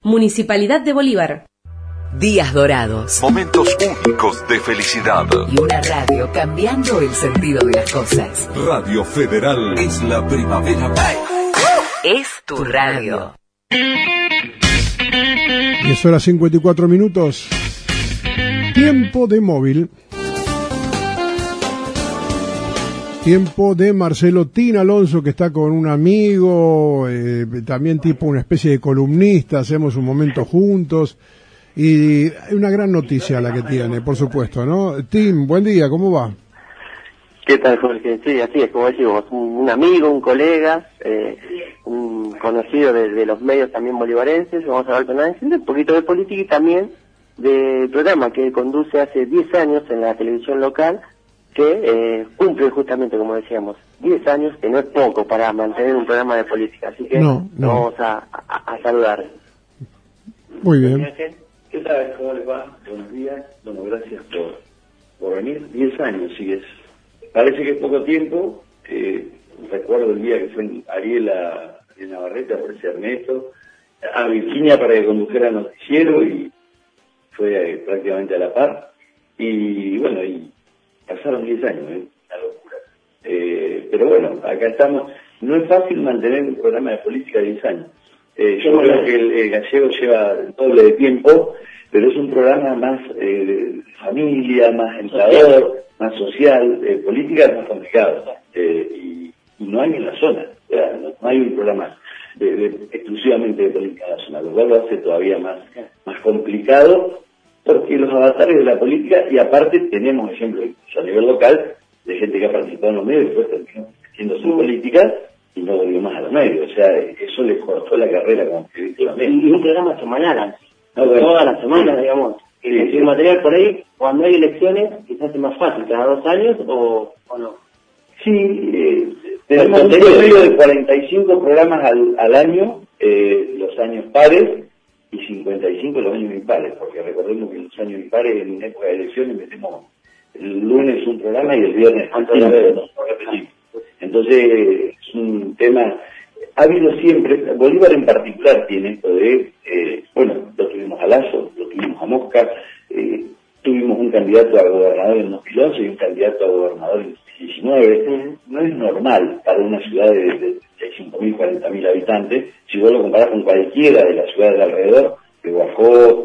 Municipalidad de Bolívar. Días dorados. Momentos únicos de felicidad. Y una radio cambiando el sentido de las cosas. Radio Federal es la primavera. Es tu radio. 10:54. Tiempo de móvil. Tiempo de Marcelo Tin Alonso, que está con un amigo, también tipo una especie de columnista, hacemos un momento juntos, y una gran noticia la que tiene, por supuesto, ¿no? Tim, buen día, ¿cómo va? ¿Qué tal, Jorge? Sí, así es, como decimos, un amigo, un colega, un conocido de los medios también bolivarenses. Vamos a hablar con él un poquito de política y también del programa que conduce hace 10 años en la televisión local, que cumple justamente, como decíamos, 10 años, que no es poco para mantener un programa de política, así que vamos a saludar. Muy bien. ¿Qué tal? ¿Cómo les va? Buenos días. Bueno, gracias por venir. 10 años, sí es. Parece que es poco tiempo. Recuerdo el día que fue Ariel a Navarrete a aparecer Ernesto, a Virginia para que condujera el noticiero y fue prácticamente a la par. Y bueno, y pasaron 10 años, una locura. Pero bueno, acá estamos. No es fácil mantener un programa de política de 10 años. Yo creo que el gallego lleva el doble de tiempo, pero es un programa más de familia, más entrador, más social. Política es más complicado. Y no hay en la zona. No hay un programa exclusivamente de política en la zona, lo cual lo hace todavía más complicado, porque los avatares de la política, y aparte tenemos ejemplos a nivel local de gente que ha participado en los medios y después terminó haciendo su política y no volvió más a los medios. O sea, eso le cortó la carrera como periodista. Y un programa semanal, todas las semanas, digamos. El material por ahí, cuando hay elecciones, quizás es más fácil, cada 2 años o no. Sí, tenemos un promedio de 45 programas al año, los años pares, y 55 los años impares, porque recordemos que en los años impares, en época de elecciones, metemos el lunes un programa y el viernes antes de no repetimos. Entonces, es un tema. Ha habido siempre, Bolívar en particular tiene esto de, lo tuvimos a Lazo, lo tuvimos a Mosca, tuvimos un candidato a gobernador en 2011 y un candidato a gobernador en 2019. No es normal para una ciudad de 35.000, 40.000 habitantes, si vos lo comparás con cualquiera de las ciudades de alrededor, de Guajó,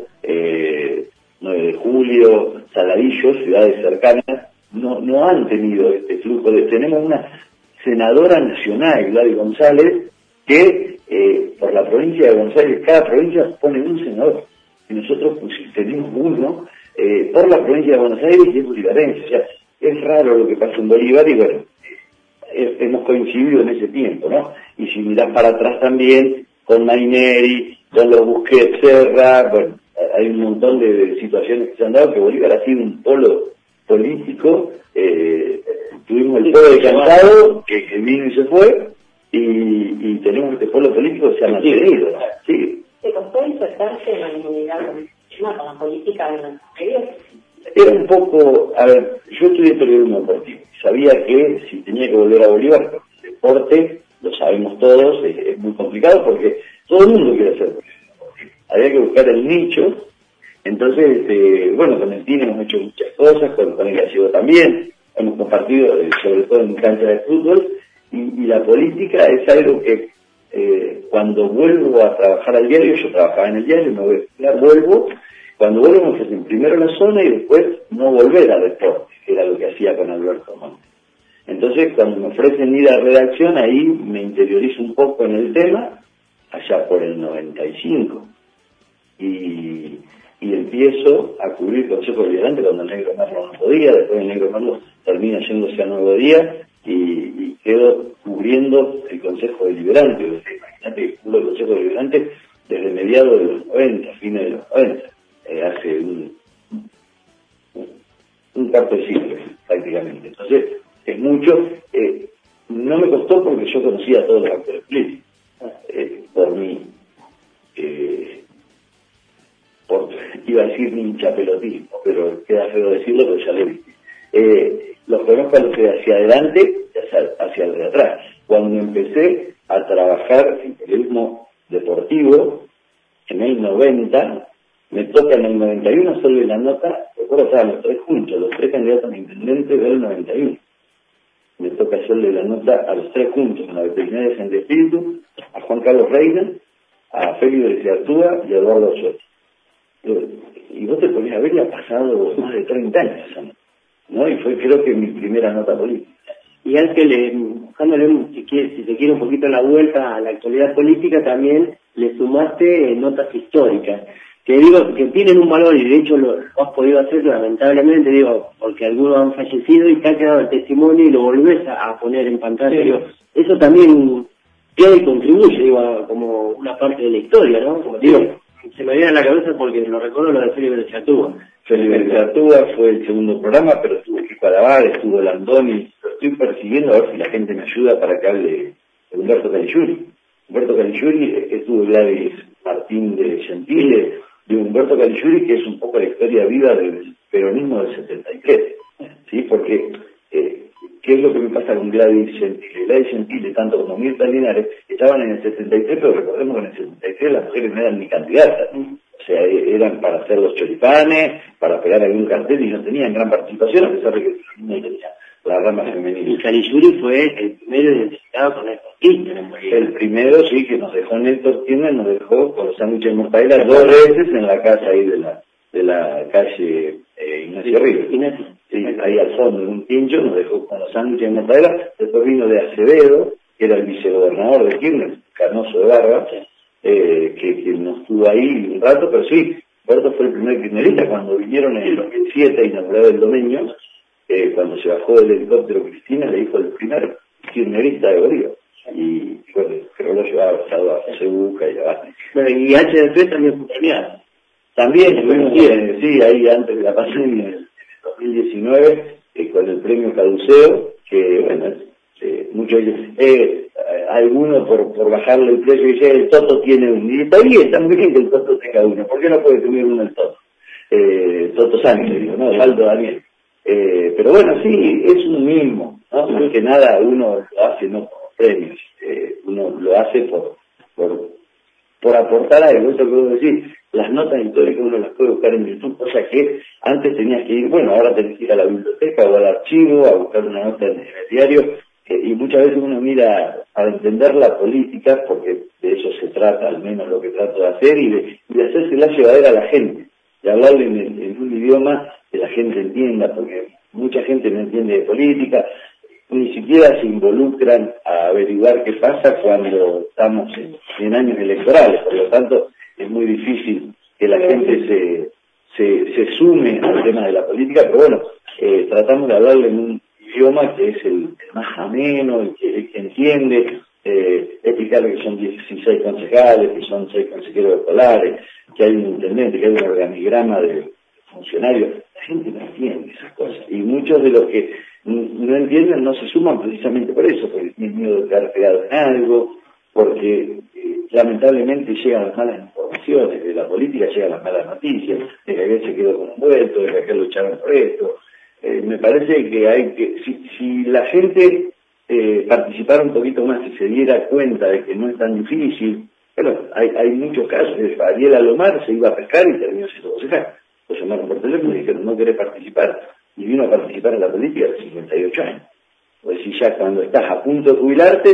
9 de Julio, Saladillo, ciudades cercanas, no han tenido este flujo. Tenemos una senadora nacional, Gladys González, que por la provincia de Buenos Aires, cada provincia pone un senador, y nosotros tenemos uno por la provincia de Buenos Aires y es bolivarense. O sea, es raro lo que pasa en Bolívar y bueno, hemos coincidido en ese tiempo, ¿no? Y si mirás para atrás también, con Maineri, con los Busquets Serra, bueno, hay un montón de situaciones que se han dado, que Bolívar ha sido un polo político. Tuvimos el polo de Cantado, que vino y se fue, y tenemos este polo político que se ha mantenido, ¿no? Sí. ¿Te costó insertarse en la comunidad con la política en los medios? Era un poco, yo estudié periodismo deportivo, sabía que si tenía que volver a Bolívar, el deporte, lo sabemos todos, es muy complicado porque todo el mundo quiere hacer periodismo deportivo. Había que buscar el nicho. Entonces, con el TIN hemos hecho muchas cosas, con el gallego también, hemos compartido, sobre todo en cancha de fútbol, y la política es algo que cuando vuelvo a trabajar al diario, yo trabajaba en el diario, me voy a estudiar, vuelvo, cuando vuelvo me ofrecen primero la zona y después no volver a deporte, que era lo que hacía con Alberto Montes. Entonces, cuando me ofrecen ir a redacción, ahí me interiorizo un poco en el tema, allá por el 95, y empiezo a cubrir Consejo Deliberante cuando el Negro Merlo no podía. Después el Negro Merlo termina yéndose a Nuevo Día y quedo cubriendo el Consejo Deliberante. Imagínate que cubro el Consejo Deliberante desde mediados de los 90, fines de los 90, hace un cuarto de siglo prácticamente. Entonces es mucho. No me costó porque yo conocía a todos los actores políticos por mí. Iba a decir hinchapelotismo, pero queda feo decirlo, pero ya lo viste. Los conozco a los de hacia adelante y hacia el de atrás. Cuando empecé a trabajar en periodismo deportivo, en el 90, me toca en el 91 hacerle la nota, recuerdo estaban los tres juntos, los tres candidatos a intendente del 91. Me toca hacerle la nota a los tres juntos, a la veterinaria de Santo Espíritu, a Juan Carlos Reina, a Félix de Ciartúa y a Eduardo Osorio. Y vos te ponés a ver, y ha pasado más de 30 años, ¿no? Y fue, creo que, mi primera nota política. Y Ángel, buscándole, si te quiere un poquito la vuelta a la actualidad política, también le sumaste notas históricas, que digo, que tienen un valor, y de hecho lo has podido hacer lamentablemente, digo, porque algunos han fallecido y te ha quedado el testimonio y lo volvés a poner en pantalla. Sí. Digo, eso también queda y contribuye, digo, como una parte de la historia, ¿no? Como digo, se me viene a la cabeza porque lo recuerdo lo de Félix de Ciartúa. Félix de Ciartúa fue el segundo programa, pero estuvo Kiko Alabar, estuvo Landoni. Lo estoy persiguiendo a ver si la gente me ayuda para que hable de Humberto Caligiuri. Humberto Caligiuri, estuvo Gladys Martín de Gentile, de Humberto Caligiuri, que es un poco la historia viva del peronismo del 73. ¿Sí? Porque, ¿qué es lo que me pasa con Gladys Gentile? Gladys Gentile, tanto como Mirta Linares, estaban en el 73, pero recordemos que en el 73 las mujeres no eran ni candidatas. O sea, eran para hacer los choripanes, para pegar algún cartel, y no tenían gran participación, a pesar de que no tenía la rama femenina. Y Caligiuri fue el primero identificado con Néstor Kirchner en Bolivia. El primero, sí, que nos dejó Néstor Kirchner, nos dejó con los sándwiches de mortadela 2 veces en la casa ahí de la calle Ignacio Ríos. Sí, ahí al fondo, en un pincho, nos dejó con los sándwiches de mortadela. Después vino de Acevedo, que era el vicegobernador de Kirchner, Carnoso de Barba, que nos estuvo ahí un rato, pero sí, Humberto fue el primer kirchnerista. Cuando vinieron en el 2007 a inaugurar el dominio, cuando se bajó del helicóptero Cristina, le dijo el primer kirchnerista de Bolívar. Y bueno, creo lo llevaba abrazado a Cebuca y a Basti. Bueno, y HDP también fue premiado. También estuvimos, sí, ahí antes de la pandemia, en el 2019, con el premio Caduceo, que bueno, muchos dicen, algunos por bajarle el precio, dice, el Toto tiene uno. Y está muy bien que el Toto tenga uno. ¿Por qué no puede tener uno el Toto? Toto Sánchez, digo, ¿no? Aldo Daniel. Pero bueno, sí, es un mimo, ¿no? Más que nada uno lo hace no por premios, uno lo hace por aportar algo. Eso que vos decís, las notas históricas uno las puede buscar en YouTube, cosa que antes tenías que ir, bueno, ahora tenés que ir a la biblioteca o al archivo a buscar una nota en el diario, y muchas veces uno mira a entender la política, porque de eso se trata, al menos lo que trato de hacer, y de hacérsela llevadera a la gente, de hablarle en un idioma que la gente entienda, porque mucha gente no entiende de política, ni siquiera se involucran a averiguar qué pasa cuando estamos en años electorales. Por lo tanto, es muy difícil que la gente se sume al tema de la política, pero bueno, tratamos de hablarle en un idioma que es el más ameno, el que entiende, explicarle que son 16 concejales, que son 6 consejeros escolares, que hay un intendente, que hay un organigrama de funcionarios. La gente no entiende esas cosas, y muchos de los que no entienden no se suman precisamente por eso, porque tienen miedo de quedar pegado en algo, porque lamentablemente llegan las malas informaciones de la política, llegan las malas noticias, de que aquel se quedó con un vuelto, de que aquel lucharon por esto. Me parece que hay que, si la gente participara un poquito más y se diera cuenta de que no es tan difícil, bueno, hay muchos casos. Ariel Alomar se iba a pescar y terminó siendo concejal. Lo llamaron por teléfono y dijeron, ¿no querés participar? Y vino a participar en la política a los 58 años. Pues si ya cuando estás a punto de jubilarte,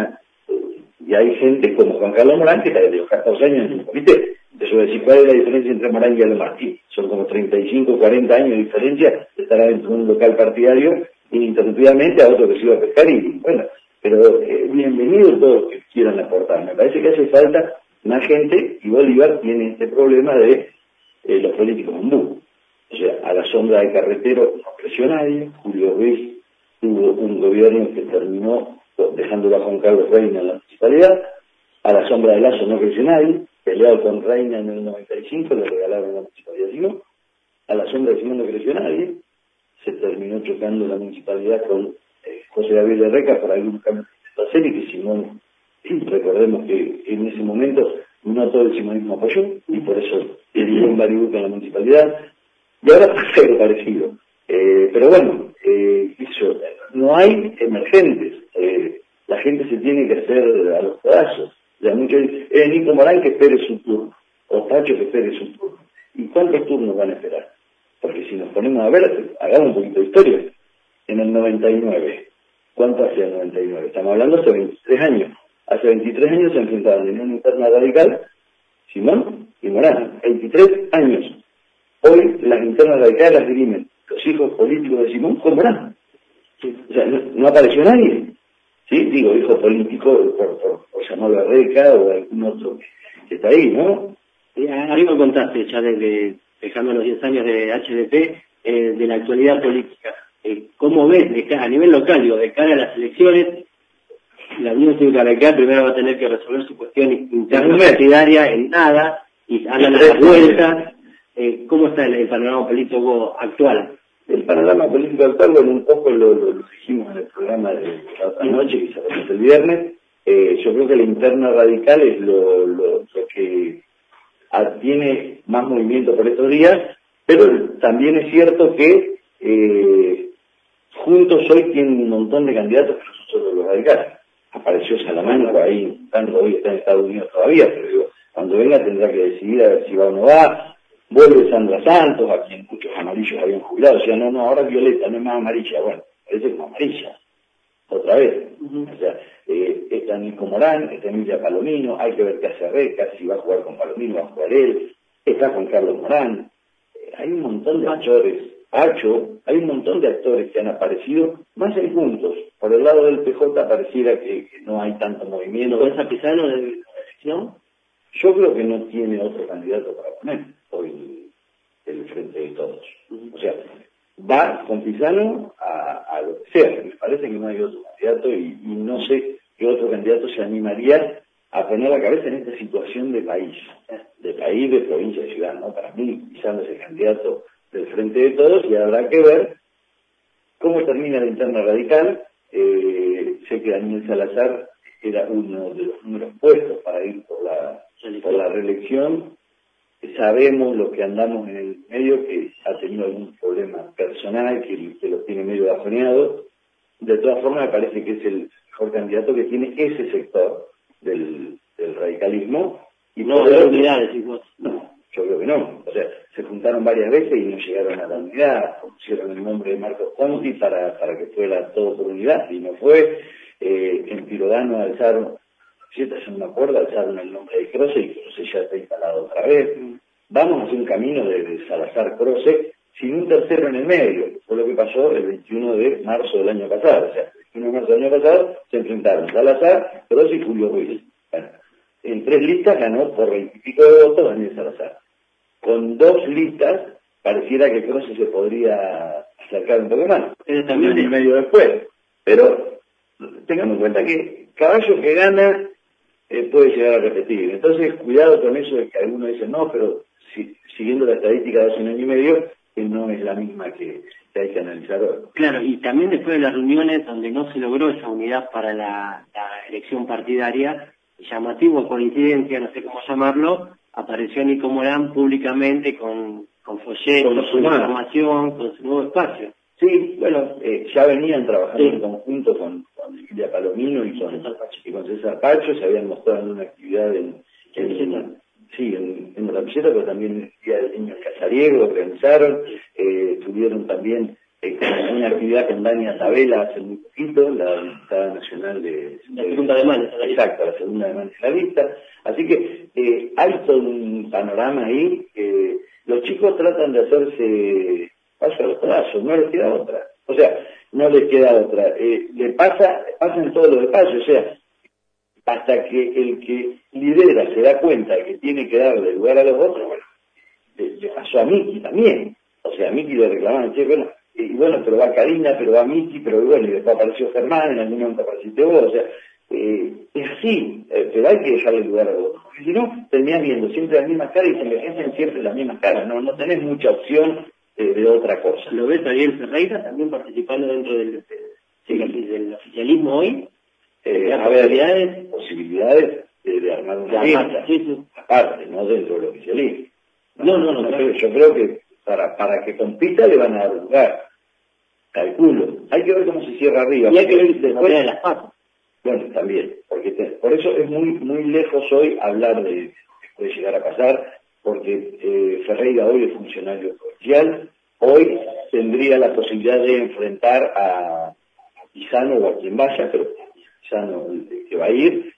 y hay gente como Juan Carlos Morán, que está de los 14 años en el comité. Entonces voy a decir, ¿cuál es la diferencia entre Morán y Alomartín? Son como 35, 40 años de diferencia de estar dentro de un local partidario ininterrumpidamente a otro que se iba a pescar, y bueno, pero bienvenidos todos los que quieran aportar. Me parece que hace falta más gente, y Bolívar tiene este problema de los políticos hindú. O sea, a la sombra de Carretero no creció nadie. Julio Ruiz tuvo un gobierno que terminó dejándolo a Juan Carlos Reina en la municipalidad. A la sombra de Lazo no creció nadie. Peleado con Reina en el 95, le regalaron la municipalidad de Simón. A la sombra de Simón no creció nadie. Se terminó chocando la municipalidad con José Gabriel de Reca por algún cambio que hacer, y que Simón, recordemos que en ese momento no todo el simonismo apoyó, y por eso dio un baribuco en la municipalidad. Y ahora pasa algo parecido. Pero bueno, no hay emergentes. La gente se tiene que hacer a los pedazos. Ya muchos dicen, Nico Morán que espere su turno. o Pacho que espere su turno. ¿Y cuántos turnos van a esperar? Porque si nos ponemos a ver, hagamos un poquito de historia. En el 99, ¿cuánto hace el 99? Estamos hablando hace 23 años. Hace 23 años se enfrentaron en una interna radical Simón y Morán. 23 años. Hoy las internas radicales las dirimen los hijos políticos de Simón con Morán. O sea, no apareció nadie. ¿Sí? Digo, hijo político por llamarlo a Reca o algún otro que está ahí, ¿no? Algo contaste ya dejando los 10 años de HDP, de la actualidad política. ¿Cómo ves a nivel local, digo, de cara a las elecciones? La Unión Cívica Radical primero va a tener que resolver su cuestión interna partidaria en nada, y hagan las vueltas. ¿Cómo está el panorama político actual? El panorama político actual, bueno, un poco lo dijimos en el programa de la otra noche, que se repite el viernes. Yo creo que la interna radical es lo que tiene más movimiento por estos días, pero también es cierto que juntos hoy tienen un montón de candidatos que no son solo los radicales. Apareció Salamanca ahí, tanto hoy está en Estados Unidos todavía, pero digo, cuando venga tendrá que decidir a ver si va o no va. Vuelve Sandra Santos, a quien muchos amarillos habían jubilado. O sea, no, ahora es Violeta, no es más amarilla. Bueno, parece como amarilla. Otra vez. O sea, está Nico Morán, está Emilia Palomino, hay que ver qué hace Reca, si va a jugar con Palomino, va a jugar él. Está Juan Carlos Morán. Hay un montón de actores. Pacho, hay un montón de actores que han aparecido, más en juntos. Por el lado del PJ pareciera que no hay tanto movimiento. ¿Con esa Pisano de la elección? Yo creo que no tiene otro candidato para poner hoy el Frente de Todos. O sea, va con Pisano a lo que sea. Me parece que no hay otro candidato y no sé qué otro candidato se animaría a poner la cabeza en esta situación de país, de provincia, de ciudad, ¿no? Para mí, Pisano es el candidato del Frente de Todos y habrá que ver cómo termina la interna radical. Sé que Daniel Salazar era uno de los números puestos para ir por la reelección. Sabemos los que andamos en el medio que ha tenido algún problema personal, que lo tiene medio bajoneado. De todas formas, me parece que es el mejor candidato que tiene ese sector del radicalismo. Y no de unidades, hijos. No, yo creo que no. O sea, se juntaron varias veces y no llegaron a la unidad. Pusieron el nombre de Marcos Ponti para que fuera todo por unidad, y no fue. En Pirodano alzaron, no me acuerdo, alzaron el nombre de Croce y Croce ya está instalado otra vez. Vamos a hacer un camino de Salazar-Croce sin un tercero en el medio. Fue lo que pasó el 21 de marzo del año pasado. O sea, el 21 de marzo del año pasado se enfrentaron Salazar, Croce y Julio Ruiz. Bueno, en 3 listas ganó por 20 y pico de votos Daniel Salazar. Con 2 listas pareciera que Croce se podría acercar un poco más. También un medio después. Pero tengamos en cuenta que caballo que gana puede llegar a repetir. Entonces, cuidado con eso de que algunos dicen, no, pero siguiendo la estadística de hace 1 año y medio, que no es la misma que hay que analizar hoy. Claro, y también después de las reuniones donde no se logró esa unidad para la elección partidaria, llamativo, coincidencia, no sé cómo llamarlo, apareció Nico Morán públicamente con folletos, con su información, con su nuevo espacio. Sí, bueno, ya venían trabajando en conjunto con Emilia Palomino y con César Pacho, se habían mostrado en una actividad en la Villeta, pero también el Día del Niño en Casariego, organizaron, tuvieron también una actividad con Dania Tabela hace muy poquito, la diputada nacional de la segunda demanda. Exacto, la segunda demanda de la lista. Así que hay todo un panorama ahí. Los chicos tratan de hacerse paso a los brazos, no les queda otra. O sea, no les queda otra. Le pasan todos los espacios, o sea, hasta que el que lidera se da cuenta de que tiene que darle lugar a los otros, bueno, le pasó a Miki también. O sea, a Miki le reclamaban, che, bueno, pero va Karina, pero va Miki, pero bueno, y después apareció Germán, en algún momento apareciste vos, o sea, es así, pero hay que dejarle lugar a los otros. Porque si no, terminás viendo siempre las mismas caras y se envejecen siempre las mismas caras, no tenés mucha opción de otra cosa. ¿Lo ves a Ariel Ferreira también participando dentro del oficialismo hoy? Posibilidades de armar una lista, aparte, no dentro del oficialismo. No, claro. Yo creo que para que compita le van a dar lugar. Calculo. Hay que ver cómo se cierra arriba. Y hay que ver después de las pasos. Bueno, también, porque por eso es muy lejos hoy hablar de lo que puede llegar a pasar porque Ferreira hoy es funcionario provincial, hoy tendría la posibilidad de enfrentar a Pisano o a quien vaya, pero Pisano que va a ir,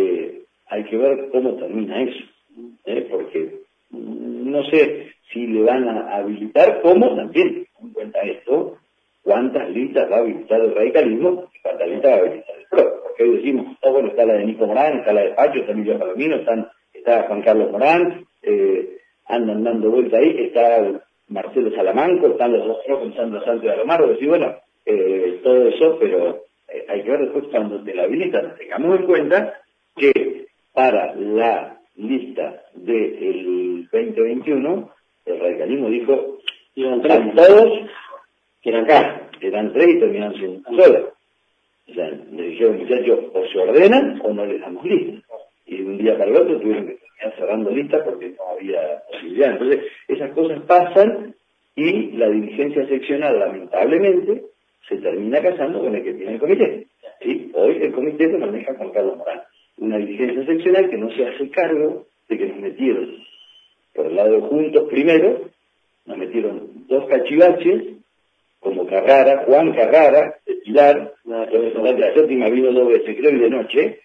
hay que ver cómo termina eso, porque no sé si le van a habilitar, cómo también, en cuenta esto, cuántas listas va a habilitar el radicalismo y cuántas listas va a habilitar el PRO, porque hoy decimos, bueno, está la de Nico Morán, está la de Pacho, está Emilio Palomino, está Juan Carlos Morán, andan dando vuelta ahí, está Marcelo Salamanco, están los dos con Sandra Santos de Alomar, decir, bueno, todo eso, pero hay que ver después cuando te la habilitan. Tengamos en cuenta que para la lista del 2021, el radicalismo dijo, eran todos, que eran acá, eran 3 y terminaron siendo una sola. O sea, le dijeron, muchachos, o se ordenan o no les damos lista. Y de un día para el otro tuvieron que terminar cerrando listas porque no había posibilidad. Entonces, esas cosas pasan y la dirigencia seccional, lamentablemente, se termina casando con el que tiene el comité. ¿Sí? Hoy el comité lo maneja Juan Carlos Morán. Una dirigencia seccional que no se hace cargo de que nos metieron, por el lado de Juntos primero, nos metieron 2 cachivaches, como Carrara, Juan Carrara, de Pilar, representante de la séptima vino 2 veces, creo, y de noche,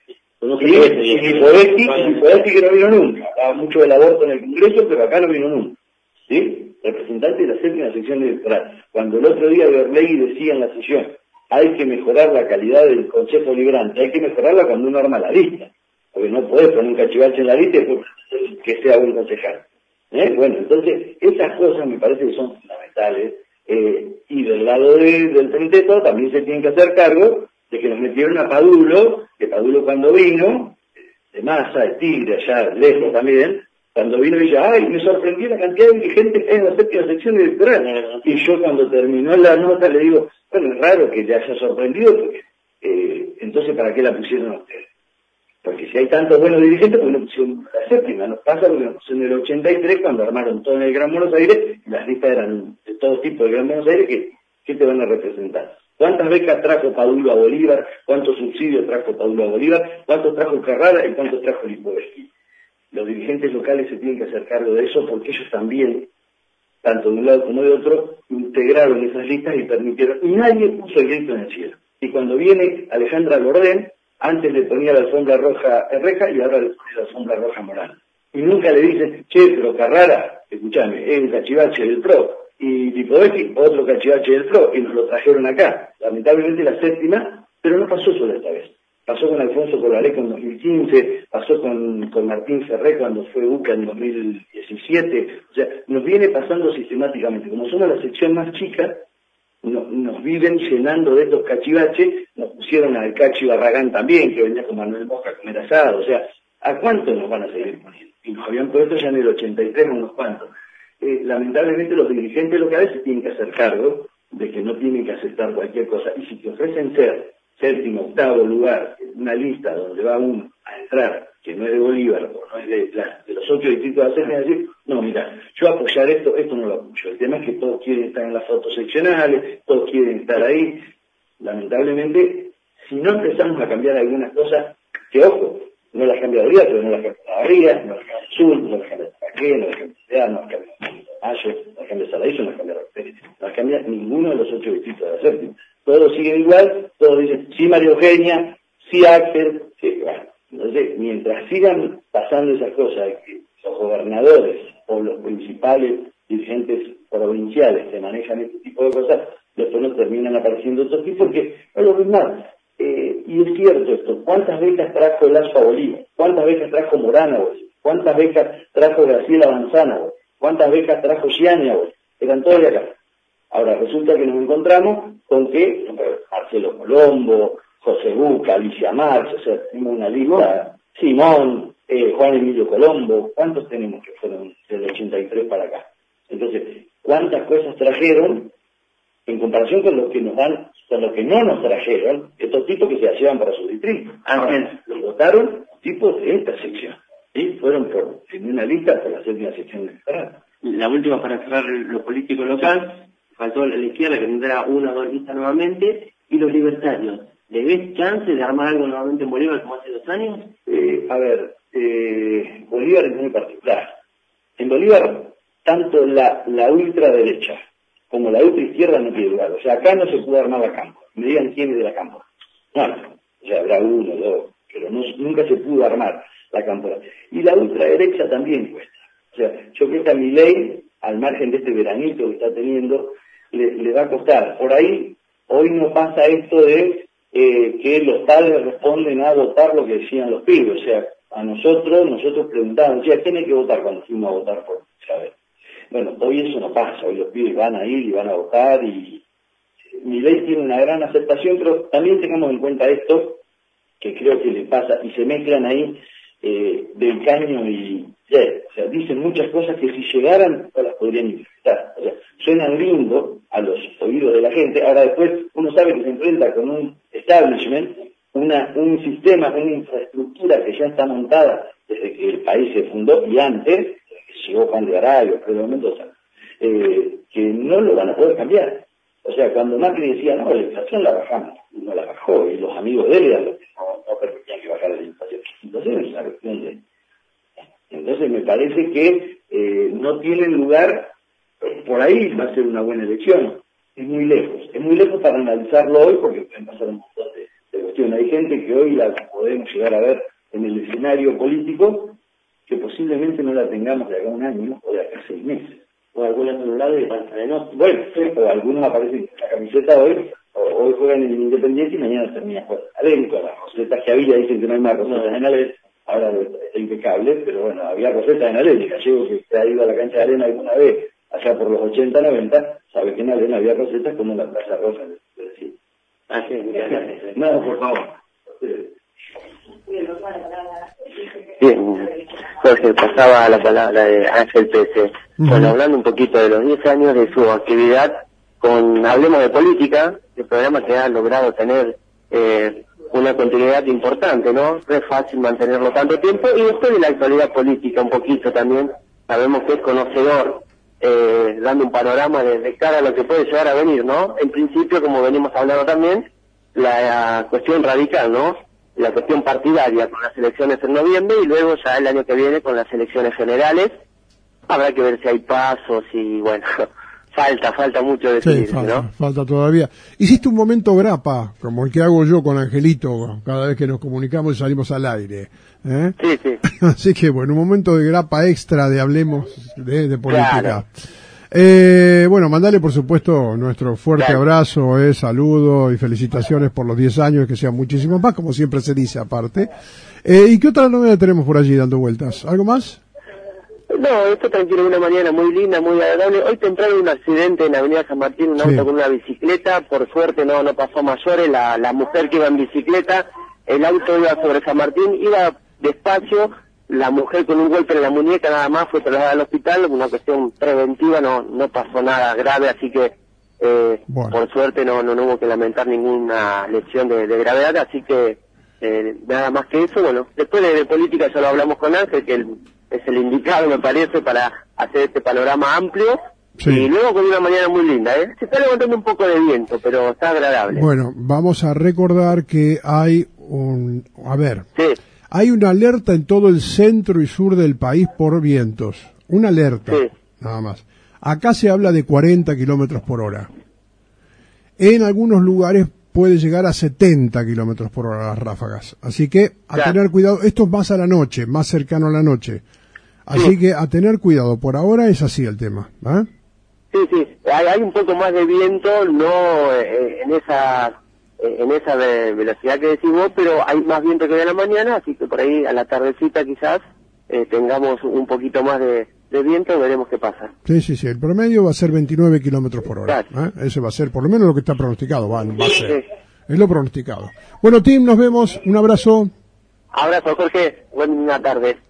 y Lipovetsky que no vino nunca, hablaba mucho del aborto en el Congreso, pero acá no vino nunca, ¿sí? Representante de la séptima sección electoral. Cuando el otro día Berlegui decía en la sesión, hay que mejorar la calidad del Consejo Liberante, hay que mejorarla cuando uno arma la lista, porque no podés poner un cachivache en la lista y que sea buen concejal. Bueno, entonces, esas cosas me parece que son fundamentales, y del lado del Frente de Todos también se tienen que hacer cargo de que nos metieron a Padulo, que Padulo cuando vino, de Massa, de Tigre, allá lejos también, cuando vino y ella, ay, me sorprendió la cantidad de dirigentes que hay en la séptima sección electoral. Y yo cuando terminó la nota le digo, bueno, es raro que te haya sorprendido, porque entonces ¿para qué la pusieron a ustedes? Porque si hay tantos buenos dirigentes, pues no pusieron la séptima. Nos pasa lo que nos pusieron en el 83 cuando armaron todo en el Gran Buenos Aires, y las listas eran de todo tipo de Gran Buenos Aires, ¿qué te van a representar? ¿Cuántas becas trajo Padulo a Bolívar? ¿Cuántos subsidios trajo Padulo a Bolívar? ¿Cuántos trajo Carrara? ¿Y cuántos trajo Lipovetsky? Los dirigentes locales se tienen que hacer cargo de eso porque ellos también, tanto de un lado como de otro, integraron esas listas y permitieron, y nadie puso el grito en el cielo. Y cuando viene Alejandra Gordén, antes le ponía la alfombra roja a Reja y ahora le pone la alfombra roja a Morán. Y nunca le dicen, che, pero Carrara, escuchame, es el cachivache del PRO, y Lipovetsky, otro cachivache del PRO, y nos lo trajeron acá. Lamentablemente la séptima, pero no pasó solo esta vez. Pasó con Alfonso Corraleco en 2015, pasó con Martín Ferré cuando fue UCA en 2017, o sea, nos viene pasando sistemáticamente. Como somos la sección más chica, nos viven llenando de estos cachivaches, nos pusieron al Cachi Barragán también, que venía con Manuel Mosca a comer asado, o sea, ¿a cuánto nos van a seguir poniendo? Y nos habían puesto ya en el 83 unos cuantos. Lamentablemente los dirigentes locales se tienen que hacer cargo de que no tienen que aceptar cualquier cosa, y si te ofrecen ser séptimo, octavo lugar, en una lista donde va uno a entrar, que no es de Bolívar, o no es de los 8 distritos de la séptima, decir, no, mira, yo apoyar esto no lo apoyo. El tema es que todos quieren estar en las fotos seccionales, todos quieren estar ahí. Lamentablemente, si no empezamos a cambiar algunas cosas, que ojo, no las cambia Bolívar, pero no las cambia Barría, no las cambia Azul, no las cambia Taqué, no las cambia Ciudad, no las cambia Mayo, no las cambia Saladillo, no las cambia Roquete, no las cambia ninguno de los 8 distritos de la séptima. Todos siguen igual, todos dicen, sí María Eugenia, sí Axel, sí, bueno. Entonces, mientras sigan pasando esas cosas, que los gobernadores o los principales dirigentes provinciales que manejan este tipo de cosas, después no terminan apareciendo otros tipos, porque no lo ven mal. Y es cierto esto, ¿cuántas becas trajo Lazo a Bolívar? ¿Cuántas becas trajo Morán a Bolívar? ¿Cuántas becas trajo Graciela Manzana a Bolívar? ¿Cuántas becas trajo Gianni a Bolívar? Eran todos de acá. Ahora, resulta que nos encontramos con que Marcelo Colombo, José Buca, Alicia Marx, o sea, tenemos una lista, Simón, Juan Emilio Colombo, ¿cuántos tenemos que fueron del 83 para acá? Entonces, ¿cuántas cosas trajeron en comparación con lo que nos dan, con lo que no nos trajeron, estos tipos que se llevan para su distrito? Los votaron tipos de esta sección, ¿sí? Fueron en una lista por la séptima sección electoral. La última para cerrar lo político local, faltó la izquierda que tendrá 1 o 2 listas nuevamente, y los libertarios. ¿Le ves chance de armar algo nuevamente en Bolívar como hace 2 años? Bolívar es muy particular. En Bolívar, tanto la ultraderecha como la ultraizquierda no tiene lugar. O sea, acá no se puede armar la campo. Me digan quién es de la campo. No, o sea, habrá uno, dos, pero nunca se pudo armar la campo. Y la ultraderecha también cuesta. O sea, yo creo que a Milei, al margen de este veranito que está teniendo, le va a costar. Por ahí, hoy no pasa esto de que los padres responden a votar lo que decían los pibes. O sea, a nosotros preguntábamos, ¿a quién hay que votar cuando fuimos a votar por Chávez? Bueno, hoy eso no pasa, hoy los pibes van a ir y van a votar y Milei tiene una gran aceptación, pero también tengamos en cuenta esto, que creo que le pasa, y se mezclan ahí del caño y o sea, dicen muchas cosas que si llegaran no las podrían interpretar. O sea, suenan lindo a los oídos de la gente, ahora después uno sabe que se enfrenta con un establishment, un sistema, una infraestructura que ya está montada desde que el país se fundó y antes, que llegó Juan de Arabia, Pedro Mendoza, que no lo van a poder cambiar. O sea, cuando Macri decía, no, la inflación la bajamos, no la bajó, y los amigos de él eran los que no permitían que bajara la inflación. Entonces es una cuestión de... Entonces me parece que no tiene lugar, por ahí va a ser una buena elección. Es muy lejos para analizarlo hoy porque pueden pasar un montón de cuestiones. Hay gente que hoy la podemos llegar a ver en el escenario político que posiblemente no la tengamos de acá a un año o de acá a 6 meses. O algunos celulares de panza de noche. Bueno, o algunos aparecen en la camiseta hoy juegan en el Independiente y mañana termina con adentro. Las rosetas que había dicen que no hay más rosetas en Alén, ahora está impecable, pero bueno, había rosetas en Alén. El gallego que ha ido a la cancha de arena alguna vez, allá por los 80, 90, sabe que en Alén había rosetas como en la Plaza Rosa. No, por favor. Bien, Jorge, pasaba la palabra de Ángel Pese. Bueno, hablando un poquito de los 10 años de su actividad con Hablemos de Política, el programa que ha logrado tener una continuidad importante, ¿no? No es fácil mantenerlo tanto tiempo, y después de la actualidad política un poquito también, sabemos que es conocedor, dando un panorama de cara a lo que puede llegar a venir, ¿no? En principio, como venimos hablando también, la cuestión radical, ¿no? La cuestión partidaria con las elecciones en noviembre y luego ya el año que viene con las elecciones generales. Habrá que ver si hay pasos y bueno, falta mucho decidir, sí, ¿no? Falta todavía. Hiciste un momento grapa, como el que hago yo con Angelito cada vez que nos comunicamos y salimos al aire. Sí. Así que bueno, un momento de grapa extra de Hablemos de política. Claro. Bueno, mandale por supuesto nuestro fuerte abrazo, saludo y felicitaciones por los 10 años, que sean muchísimos más, como siempre se dice aparte. ¿Y qué otra novedad tenemos por allí dando vueltas? ¿Algo más? No, esto tranquilo, una mañana muy linda, muy agradable. Hoy temprano un accidente en Avenida San Martín, un auto con una bicicleta, por suerte no pasó a mayores, la mujer que iba en bicicleta, el auto iba sobre San Martín, iba despacio, la mujer con un golpe en la muñeca nada más fue trasladada al hospital, una cuestión preventiva, no pasó nada grave, así que por suerte no hubo que lamentar ninguna lesión de gravedad, así que nada más que eso. Bueno, después de política ya lo hablamos con Ángel, que es el indicado, me parece, para hacer este panorama amplio. Sí. Y luego con una mañana muy linda, se está levantando un poco de viento, pero está agradable. Bueno, vamos a recordar que hay hay una alerta en todo el centro y sur del país por vientos. Una alerta, nada más. Acá se habla de 40 kilómetros por hora. En algunos lugares puede llegar a 70 kilómetros por hora las ráfagas. Así que a tener cuidado. Esto es más a la noche, más cercano a la noche. Así que a tener cuidado. Por ahora es así el tema. Sí. Hay un poco más de viento, no en esa velocidad que decimos, pero hay más viento que de la mañana, así que por ahí a la tardecita quizás tengamos un poquito más de viento, veremos qué pasa. Sí, el promedio va a ser 29 kilómetros por hora. Ese va a ser por lo menos lo que está pronosticado, va a ser. Es lo pronosticado. Bueno, Tim, nos vemos, un abrazo. Abrazo, Jorge, buena tarde.